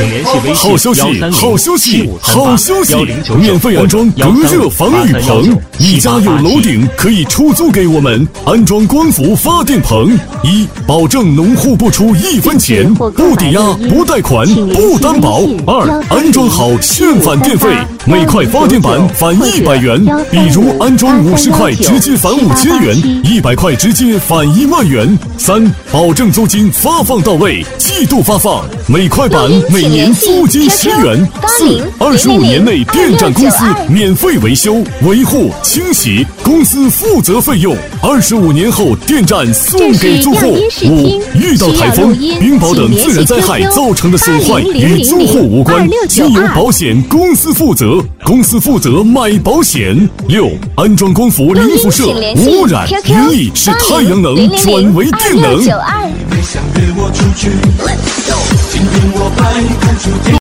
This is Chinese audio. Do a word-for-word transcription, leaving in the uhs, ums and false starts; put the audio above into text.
好消息，好消息，好消息！免费安装隔热防雨棚，你家有楼顶可以出租给我们，安装光伏发电棚。一，保证农户不出一分钱，不抵押，不贷款，不担保。二，安装好现返电费，每块发电板返一百元，比如安装五十块直接返五千元，一百块直接返一万元。三，保证租金发放到位，季度发放，每块板每年租金十元。四，二十五年内电站公司免费维修、维护、清洗，公司负责费用。二十五年后电站送给租户。五，遇到台风、冰雹等自然灾害造成的损坏与租户无关，经由保险公司负责，公司负责买保险。六，安装光伏零辐射、无污染，原意是太阳能转为电能。